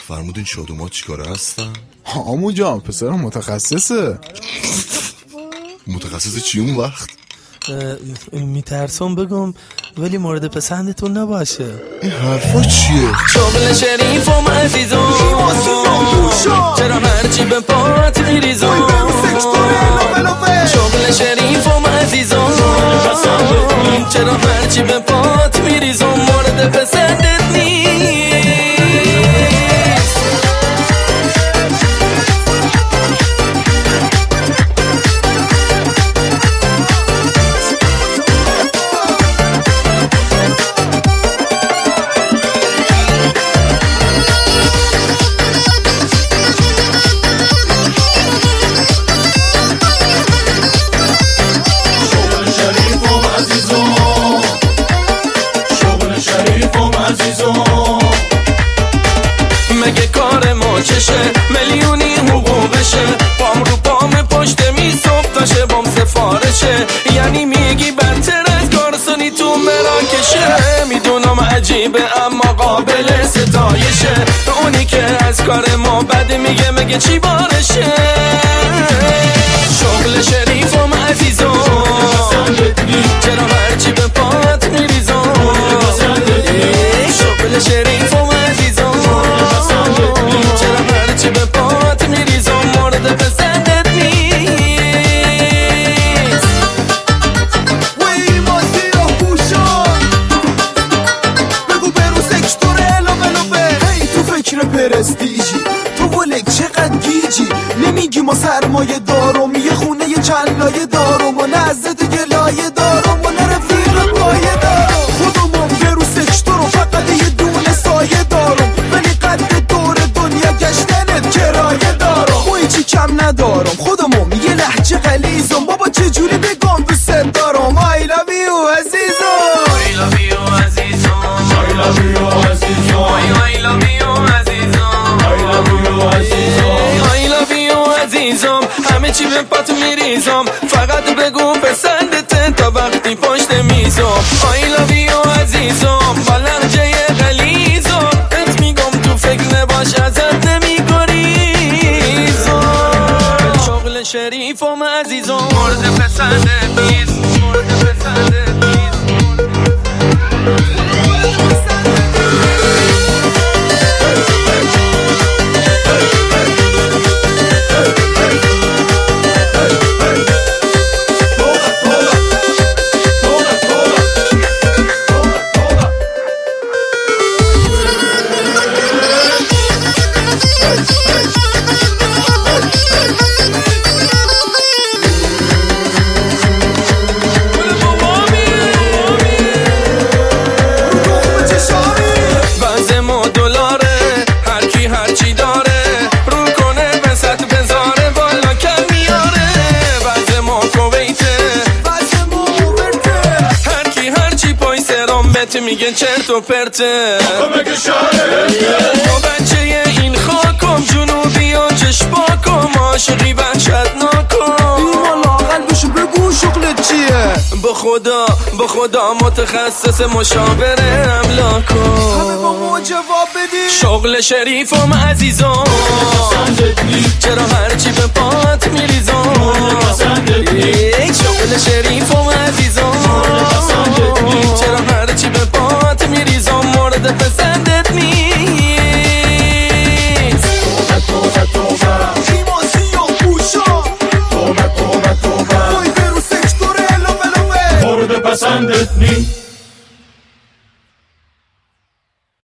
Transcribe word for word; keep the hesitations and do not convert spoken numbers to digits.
فرمودین شادوما چیکاره هستن؟ عمو جان پسر متخصصه. متخصص چی اون وقت؟ میترسم بگم ولی مورد پسندتون نباشه. این حرفا چیه؟ شغل شریفم عزیزم، چرا هرچی به پات میریزم. شغل شریفم عزیزم، چرا هرچی به پات میریزم. مورد پسندت نیست. مگه کار ما چشه میلیونی حقوقشه، پام رو پام پشت می صبح تا شبام سفارشه. یعنی میگی بدتر از گارسونی تو مراکشه. میدونم عجیبه اما قابل ستایشه. اونی که از کار ما بده میگه مگه چی بارشه. شغل شریفم عزیزم، چرا هرچی به پات میریزم. شغل شریفم عزیزم، چرا هرچی به پات میریزم. مورد پسندت نیست. وی ما سیاه پوشان بگو برو سکشتور الوه الوه. هی تو فکر پرستیجی تو ولک چقدر گیجی. نمیگی ما سرمایه دارم، یه خونه یه چند لایه دارم و نزد تو گلایه دارم و نرفیق پایه دارم. خودمون برو سکشتور و فقط یه دونه سایه دارم، ولی قد دور دنیا گشتنت کرایه دارم. و هیچی کم ندارم، خودمون یه لحجه غلیظم. بابا چجوری بگم دوست دارم. I love you عزیزم، I love you عزیزم، I love you عزیزم، I love you عزیزم، I love you عزیزم، I love you عزیزم. همه چی به پات میریزم، فقط بگو پسندت تا وقتی پشت میزم. I love you عزیزم، با لحجه غلیظم. ات میگم تو فکر نباش ازت نمیگریزم. شغل شریفم عزیزم، مورد پسندت نیست. مورد پسندت نیست. میگن چرت و پرته. ما بچه این خاکم، جنوبی و چشماکم، عاشقی وحشتناکم. ایمان لاغل بشو بگو شغلت چیه. با خدا با خدا متخصص مشاور املاکم. همه با ما جواب بدی. شغل شریفم عزیزم، چرا هرچی به پات میریزم. شغل شریفم عزیزم، چرا هرچی به پات میریزم. مورد پسندت نیست. توبه توبه توبه ایمان سیاه پوشا. توبه توبه توبه وای برو سکشتور الوه الوه. مورد پسندت نیست.